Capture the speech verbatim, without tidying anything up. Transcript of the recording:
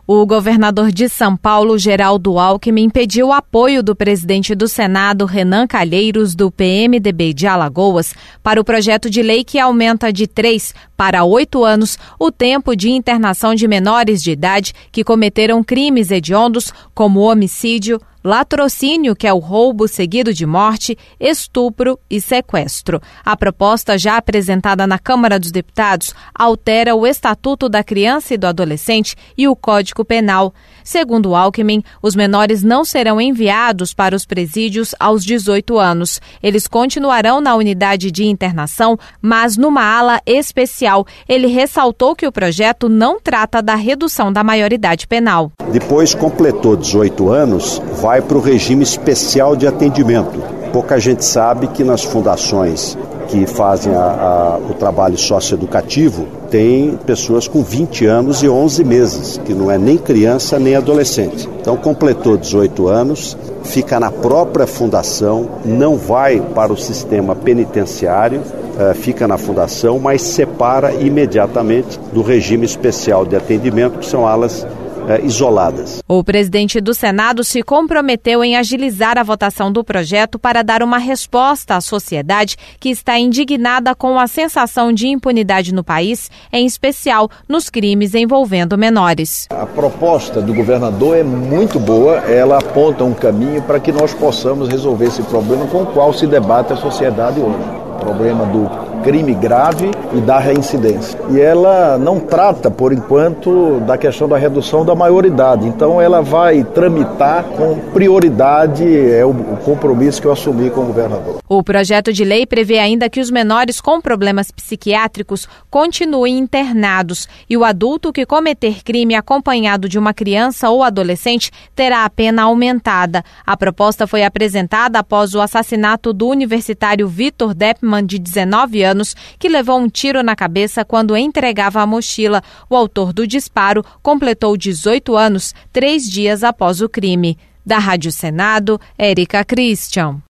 O governador de São Paulo, Geraldo Alckmin, pediu o apoio do presidente do Senado, Renan Calheiros, do P M D B de Alagoas, para o projeto de lei que aumenta de três para oito anos o tempo de internação de menores de idade que cometeram crimes hediondos como homicídio, latrocínio, que é o roubo seguido de morte, estupro e sequestro. A proposta, já apresentada na Câmara dos Deputados, altera o Estatuto da Criança e do Adolescente e o Código Penal. Segundo Alckmin, os menores não serão enviados para os presídios aos dezoito anos. Eles continuarão na unidade de internação, mas numa ala especial. Ele ressaltou que o projeto não trata da redução da maioridade penal. Depois completou dezoito anos, vai para o regime especial de atendimento. Pouca gente sabe que nas fundações que fazem a, a, o trabalho socioeducativo, tem pessoas com vinte anos e onze meses, que não é nem criança nem adolescente. Então completou dezoito anos, fica na própria fundação, não vai para o sistema penitenciário, uh, fica na fundação, mas separa imediatamente do regime especial de atendimento, que são alas isoladas. O presidente do Senado se comprometeu em agilizar a votação do projeto para dar uma resposta à sociedade que está indignada com a sensação de impunidade no país, em especial nos crimes envolvendo menores. A proposta do governador é muito boa, ela aponta um caminho para que nós possamos resolver esse problema com o qual se debate a sociedade hoje. O problema do crime grave e da reincidência. E ela não trata, por enquanto, da questão da redução da maioridade. Então ela vai tramitar com prioridade, é o compromisso que eu assumi com o governador. O projeto de lei prevê ainda que os menores com problemas psiquiátricos continuem internados e o adulto que cometer crime acompanhado de uma criança ou adolescente terá a pena aumentada. A proposta foi apresentada após o assassinato do universitário Vitor Deppmann, de dezenove anos, que levou um tiro na cabeça quando entregava a mochila. O autor do disparo completou dezoito anos, três dias após o crime. Da Rádio Senado, Érica Christian.